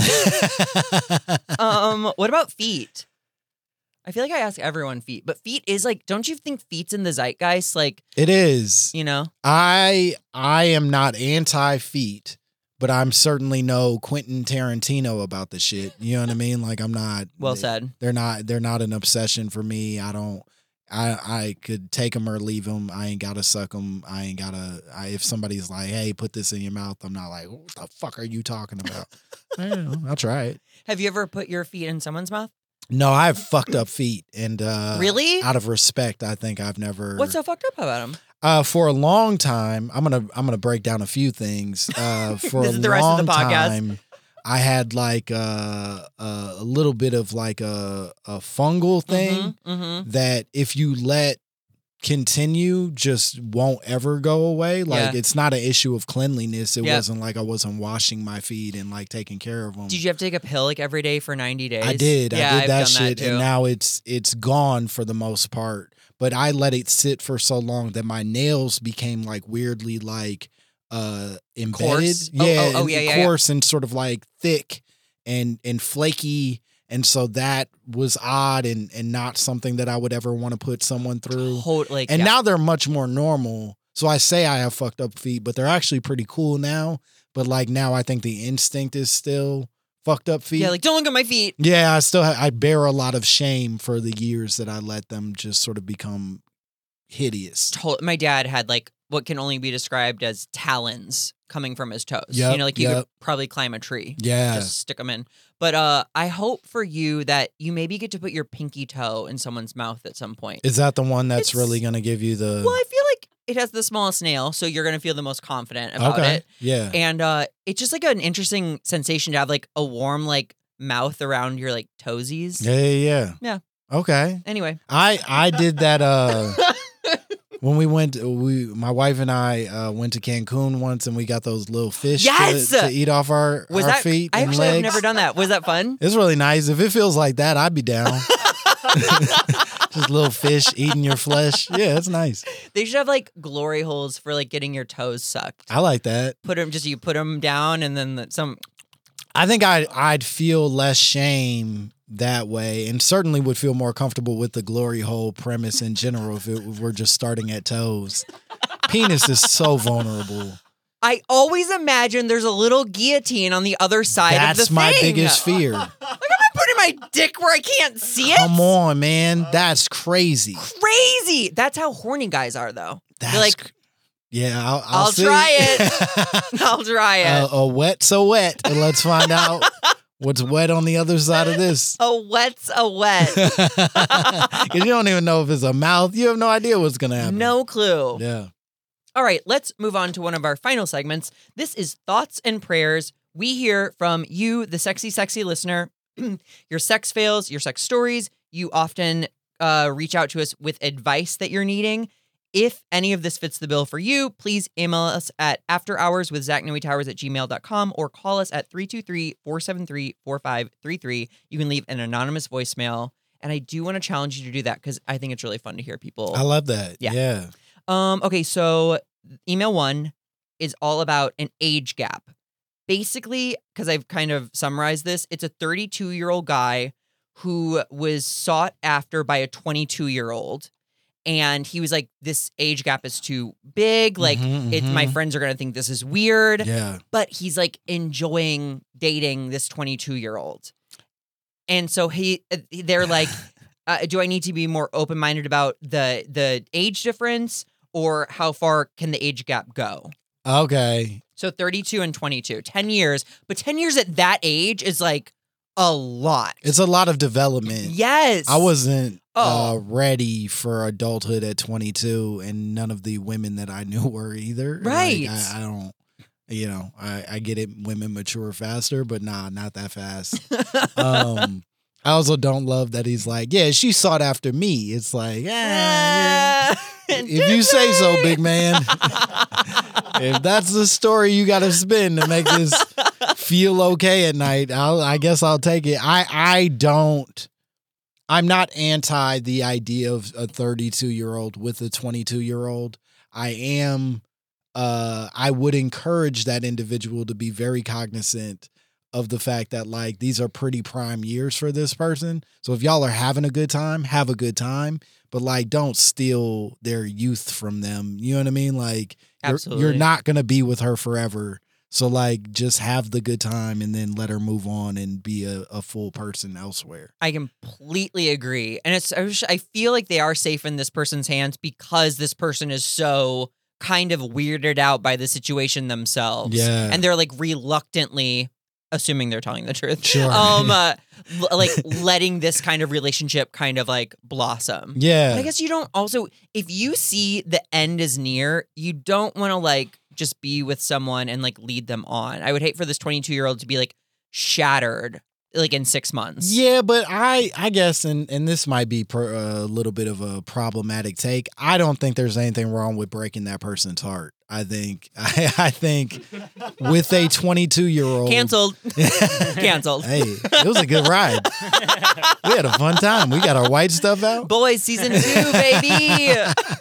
What about feet? I feel like I ask everyone feet, but feet is like, don't you think feet's in the zeitgeist? Like, it is. I am not anti-feet, but I'm certainly no Quentin Tarantino about the shit. You know what I mean? Like, I'm not. Well said. They're not an obsession for me. I could take them or leave them. I ain't gotta suck them. If somebody's like, hey, put this in your mouth, I'm not like, what the fuck are you talking about? I don't know. I'll try it. Have you ever put your feet in someone's mouth? No, I have fucked up feet, and really, out of respect, I think I've never. What's so fucked up about them? For a long time, I'm gonna break down a few things. For this a is the rest long of the podcast. time, I had like a little bit of like a fungal thing that if you let continue just won't ever go away. Like it's not an issue of cleanliness. It wasn't like I wasn't washing my feet and like taking care of them. Did you have to take a pill like every day for 90 days? I did. Yeah, I did I've that done shit, that too. and now it's gone for the most part. But I let it sit for so long that my nails became like weirdly like embedded. Coarse? Coarse and sort of like thick and flaky. And so that was odd and not something that I would ever want to put someone through. Totally. And now they're much more normal. So I say I have fucked up feet, but they're actually pretty cool now. But like now I think the instinct is still fucked up feet. Yeah, like don't look at my feet. Yeah, I bear a lot of shame for the years that I let them just sort of become hideous. My dad had like what can only be described as talons coming from his toes. Yep, You could probably climb a tree. Yeah. Just stick them in. But I hope for you that you maybe get to put your pinky toe in someone's mouth at some point. Is that the one that's really going to give you the... Well, I feel like it has the smallest nail, so you're going to feel the most confident about it. Yeah. And it's just like an interesting sensation to have like a warm like mouth around your like toesies. Yeah. Yeah. Okay. Anyway. I did that when my wife and I went to Cancun once and we got those little fish to eat off our feet I and actually legs. have never done that. Was that fun? It's really nice. If it feels like that, I'd be down. Just little fish eating your flesh. Yeah, it's nice. They should have like glory holes for like getting your toes sucked. I like that. You put them down and then some. I think I'd feel less shame that way, and certainly would feel more comfortable with the glory hole premise in general if we're just starting at toes. Penis is so vulnerable. I always imagine there's a little guillotine on the other side of the thing. That's my biggest fear. Like, am I putting my dick where I can't see it? Come on, man. That's crazy. Crazy. That's how horny guys are, though. That's They're like, yeah, I'll see. try it. I'll try it. A wet so wet. And let's find out what's wet on the other side of this. A wet's a wet. Because you don't even know if it's a mouth. You have no idea what's going to happen. No clue. Yeah. All right, let's move on to one of our final segments. This is Thoughts and Prayers. We hear from you, the sexy, sexy listener, your sex fails, your sex stories. You often reach out to us with advice that you're needing. If any of this fits the bill for you, please email us at afterhourswithzachnowitowers@gmail.com or call us at 323-473-4533. You can leave an anonymous voicemail. And I do want to challenge you to do that because I think it's really fun to hear people. I love that. Yeah. Yeah. Okay, so email 1 is all about an age gap. Basically, because I've kind of summarized this, it's a 32-year-old guy who was sought after by a 22-year-old. And he was like, this age gap is too big. Like, my friends are going to think this is weird. Yeah. But he's like enjoying dating this 22-year-old. And so they're like, do I need to be more open-minded about the age difference, or how far can the age gap go? Okay. So 32 and 22, 10 years. But 10 years at that age is like a lot. It's a lot of development. Yes. I wasn't ready for adulthood at 22, and none of the women that I knew were either. Right. Like, I don't, I get it. Women mature faster, but nah, not that fast. I also don't love that he's like, yeah, she sought after me. It's like, if you say so, big man. If that's the story you got to spin to make this feel okay at night, I guess I'll take it. I'm not anti the idea of a 32-year-old with a 22-year-old. I would encourage that individual to be very cognizant of the fact that, like, these are pretty prime years for this person. So if y'all are having a good time, have a good time. But, like, don't steal their youth from them. You know what I mean? Like, you're not going to be with her forever. So, like, just have the good time and then let her move on and be a full person elsewhere. I completely agree. And I feel like they are safe in this person's hands because this person is so kind of weirded out by the situation themselves. Yeah. And they're, like, reluctantly, assuming they're telling the truth, sure. Like letting this kind of relationship kind of like blossom. Yeah. And I guess you don't also, if you see the end is near, you don't want to like just be with someone and like lead them on. I would hate for this 22-year-old to be like shattered like in 6 months. Yeah, but I guess, and this might be a little bit of a problematic take. I don't think there's anything wrong with breaking that person's heart. I think with a 22-year-old canceled. Canceled. Hey, it was a good ride. We had a fun time. We got our white stuff out. Boys, season 2, baby.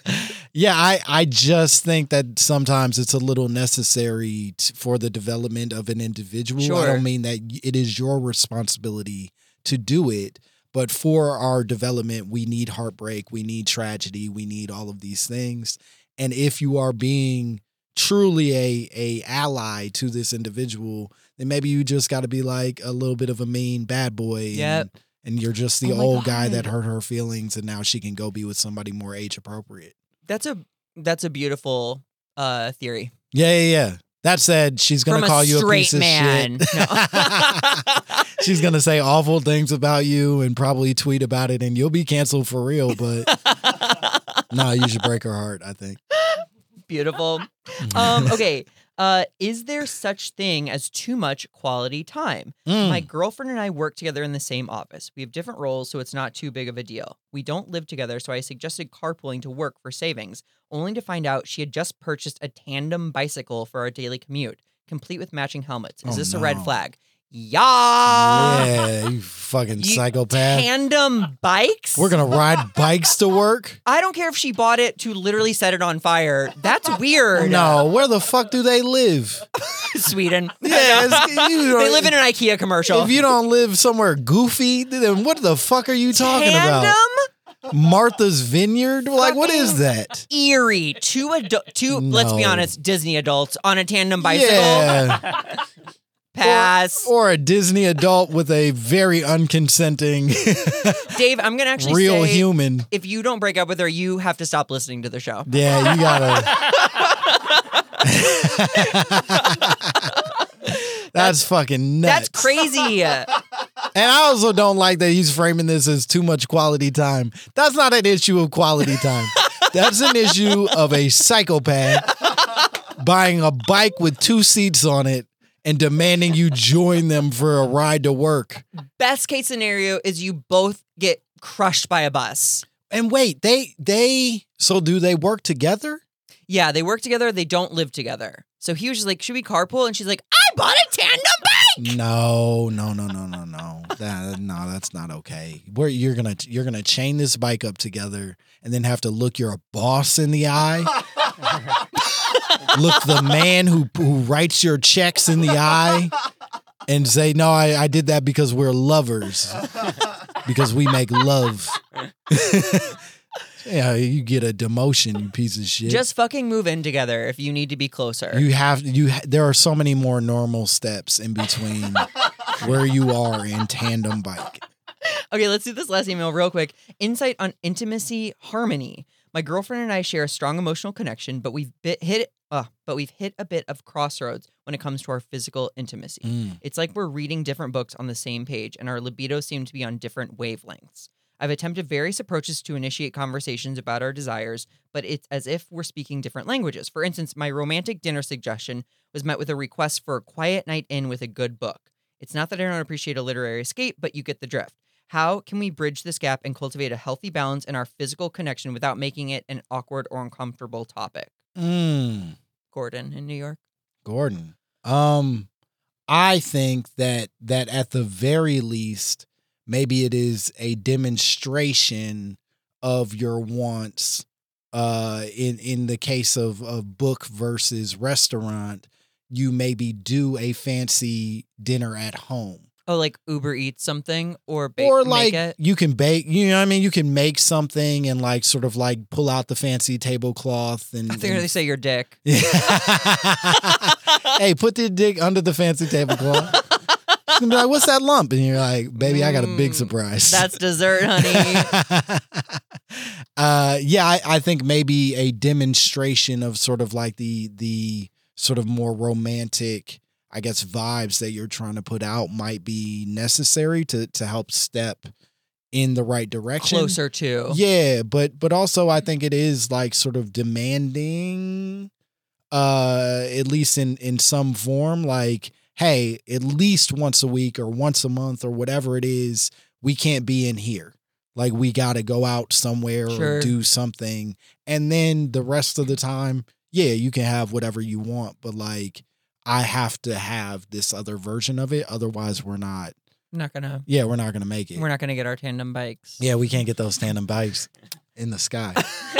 Yeah, I just think that sometimes it's a little necessary for the development of an individual. I Sure. don't mean that it is your responsibility to do it, but for our development, we need heartbreak, we need tragedy, we need all of these things. And if you are being truly a ally to this individual, then maybe you just got to be like a little bit of a mean bad boy. Yep. And you're just the Oh my old guy God. that hurt her feelings, and now she can go be with somebody more age appropriate. That's a beautiful theory. Yeah. That said, she's gonna From call a you a straight piece of man. shit. No. She's gonna say awful things about you and probably tweet about it, and you'll be canceled for real. But no, you should break her heart, I think. Beautiful. Okay. Is there such thing as too much quality time? My girlfriend and I work together in the same office. We have different roles, so it's not too big of a deal. We don't live together, so I suggested carpooling to work for savings, only to find out she had just purchased a tandem bicycle for our daily commute, complete with matching helmets. Is Oh, this a red no. flag? Yeah. Yeah, you fucking You- psychopath. Tandem bikes? We're gonna ride bikes to work? I don't care if she bought it to literally set it on fire. That's weird. No, where the fuck do they live? Sweden. Yeah, They live in an IKEA commercial. If you don't live somewhere goofy, then what the fuck are you talking Tandem? about? Martha's Vineyard? Like, what is that? Eerie. Two, let's be No. honest, Disney adults on a tandem bicycle. Yeah. Pass. Or a Disney adult with a very unconsenting Dave, I'm going to actually real say, human. if you don't break up with her, you have to stop listening to the show. Yeah, you gotta. That's fucking nuts. That's crazy. And I also don't like that he's framing this as too much quality time. That's not an issue of quality time. That's an issue of a psychopath buying a bike with 2 seats on it and demanding you join them for a ride to work. Best case scenario is you both get crushed by a bus. And wait, so do they work together? Yeah, they work together. They don't live together. So he was just like, should we carpool? And she's like, I bought a tandem bike. No. That's not okay. Where you're gonna chain this bike up together and then have to look your boss in the eye. Look the man who writes your checks in the eye and say, no, I did that because we're lovers. Because we make love. Yeah, you get a demotion, you piece of shit. Just fucking move in together if you need to be closer. There are so many more normal steps in between where you are in tandem bike. Okay, let's do this last email real quick. Insight on intimacy harmony. My girlfriend and I share a strong emotional connection, but we've hit a bit of crossroads when it comes to our physical intimacy. It's like we're reading different books on the same page, and our libido seem to be on different wavelengths. I've attempted various approaches to initiate conversations about our desires, but it's as if we're speaking different languages. For instance, my romantic dinner suggestion was met with a request for a quiet night in with a good book. It's not that I don't appreciate a literary escape, but you get the drift. How can we bridge this gap and cultivate a healthy balance in our physical connection without making it an awkward or uncomfortable topic? Gordon in New York. Gordon. I think that at the very least, maybe it is a demonstration of your wants. In the case of book versus restaurant, you maybe do a fancy dinner at home. Oh, like Uber Eats something or Or make like it? you can bake, you know what I mean? You can make something and like sort of like pull out the fancy tablecloth and I think they say your dick. Hey, put the dick under the fancy tablecloth. She's gonna be like, what's that lump? And you're like, baby, I got a big surprise. That's dessert, honey. I think maybe a demonstration of sort of like the sort of more romantic, I guess, vibes that you're trying to put out might be necessary to help step in the right direction. Closer to. Yeah, but also I think it is like sort of demanding, at least in some form, like, hey, at least once a week or once a month or whatever it is, we can't be in here. Like, we got to go out somewhere Sure. or do something. And then the rest of the time, yeah, you can have whatever you want. But, like, I have to have this other version of it. Otherwise, we're not Not gonna. going to make it. We're not gonna get our tandem bikes. Yeah, we can't get those tandem bikes. in the sky.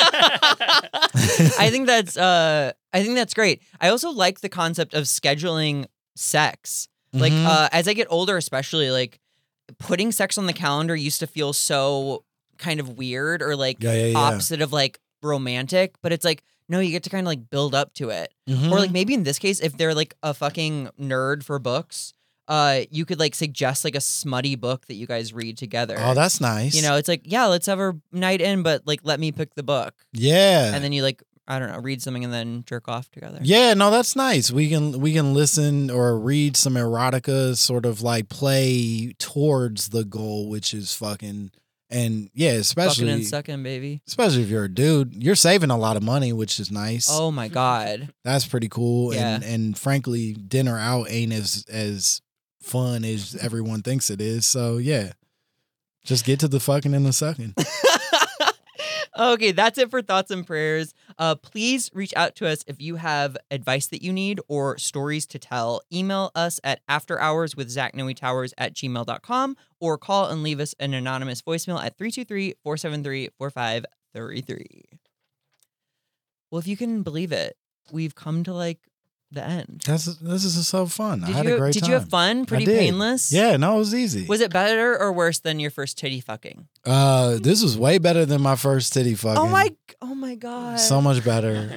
I think that's great. I also like the concept of scheduling sex. Like as I get older, especially, like putting sex on the calendar used to feel so kind of weird or like opposite of like romantic, but it's like, no, you get to kind of like build up to it. Or like maybe in this case, if they're like a fucking nerd for books, you could like suggest like a smutty book that you guys read together. Oh, that's nice. You know, it's like, yeah, let's have our night in, but like let me pick the book. Yeah. And then you like, I don't know, read something and then jerk off together. Yeah, no, that's nice. We can listen or read some erotica, sort of like play towards the goal, which is fucking, and yeah, especially fucking and sucking, baby. Especially if you're a dude, you're saving a lot of money, which is nice. Oh my God, that's pretty cool. Yeah. And frankly, dinner out ain't as fun as everyone thinks it is. So yeah, just get to the fucking and the sucking. Okay, that's it for Thoughts and Prayers. Please reach out to us if you have advice that you need or stories to tell. Email us at afterhourswithzachnoetowers@gmail.com or call and leave us an anonymous voicemail at 323-473-4533. Well, if you can believe it, we've come to like the end. This is so fun. I had a great time. Did you have fun? Pretty painless? Yeah, no, it was easy. Was it better or worse than your first titty fucking? This was way better than my first titty fucking. Oh my God. So much better.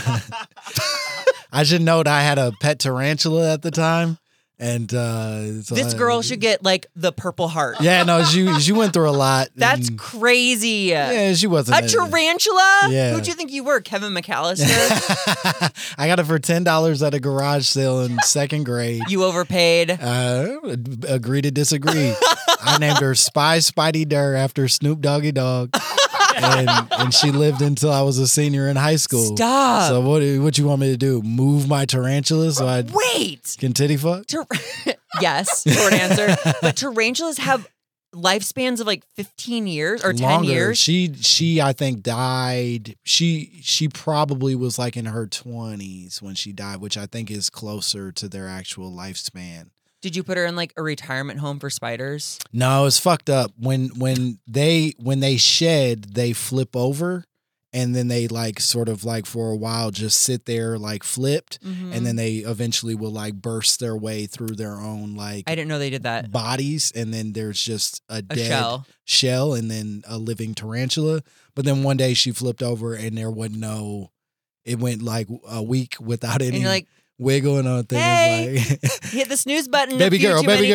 I should note I had a pet tarantula at the time. And so this girl should get like the Purple Heart. Yeah, no, she went through a lot. That's crazy. Yeah, she wasn't a tarantula. Yeah. Who'd you think you were, Kevin McAllister? I got it for $10 at a garage sale in second grade. You overpaid. Agree to disagree. I named her Spy Spidey Durr after Snoop Doggy Dogg. And she lived until I was a senior in high school. Stop. So what you want me to do? Move my tarantula so I can titty fuck? Yes, short answer. But tarantulas have lifespans of like 15 years or 10 Longer. years. She I think died. She probably was like in her 20s when she died, which I think is closer to their actual lifespan. Did you put her in like a retirement home for spiders? No, it's fucked up. When they shed, they flip over, and then they like sort of like for a while just sit there like flipped, and then they eventually will like burst their way through their own like. I didn't know they did that. Bodies, and then there's just a dead shell, and then a living tarantula. But then one day she flipped over, and there wasn't no. It went like a week without any. And you're like, wiggling on things hey, like hit the snooze button. baby girl. Hey.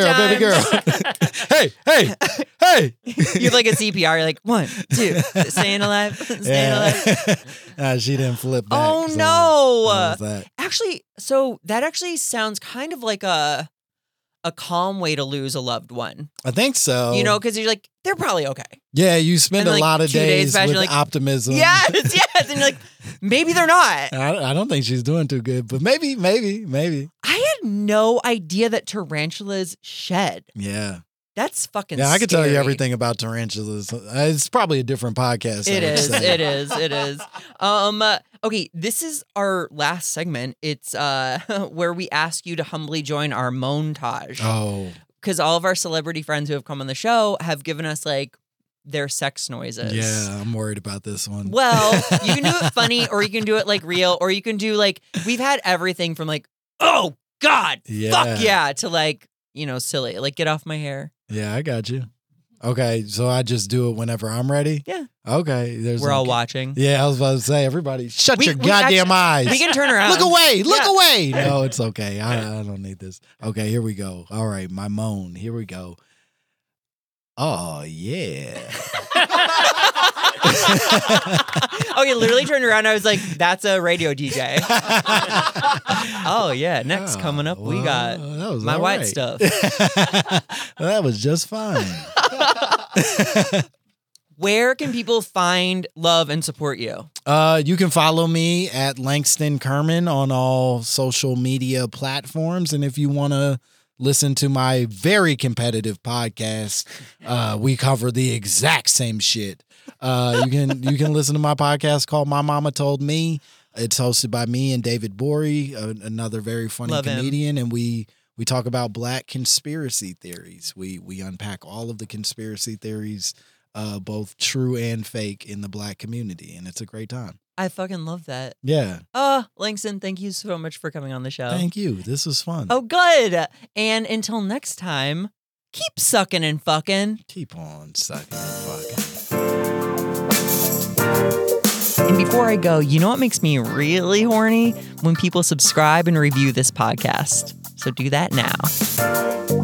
You're like a CPR. You're like 1, 2, staying alive, staying alive. She didn't flip back. Oh so no! that. Actually, so that actually sounds kind of like a calm way to lose a loved one. I think so. You know, because you're like, they're probably okay. Yeah, you spend a lot of days with like, optimism. Yes, and you're like, maybe they're not. I don't think she's doing too good, but maybe. I had no idea that tarantulas shed. Yeah. That's fucking I could tell you scary. everything about tarantulas. It's probably a different podcast. It is. Okay, this is our last segment. It's where we ask you to humbly join our montage. Oh. Because all of our celebrity friends who have come on the show have given us like their sex noises. Yeah, I'm worried about this one. Well, you can do it funny, or you can do it like real, or you can do like, we've had everything from like, oh God, fuck yeah, to like, you know, silly, like get off my hair. Yeah, I got you. Okay, so I just do it whenever I'm ready? Yeah. Okay. We're all watching. Yeah, I was about to say, everybody, shut your goddamn eyes. We can turn around. Look away. Look away. No, it's okay. I don't need this. Okay, here we go. All right, my moan. Here we go. Oh, yeah. Oh, you literally turned around. I was like, that's a radio DJ. Oh, yeah. Next, coming up, we got My White Stuff. That was just fine. Where can people find, love, and support you? You can follow me at Langston Kerman on all social media platforms. And if you want to listen to my very competitive podcast, we cover the exact same shit. You can listen to my podcast called My Mama Told Me. It's hosted by me and David Bory, another very funny comedian, and we talk about Black conspiracy theories. We unpack all of the conspiracy theories both true and fake in the Black community, and it's a great time. I fucking love that. Yeah. Langston, thank you so much for coming on the show. Thank you. This was fun. Oh, good. And until next time, keep sucking and fucking. Keep on sucking and fucking. And before I go, you know what makes me really horny? When people subscribe and review this podcast. So do that now.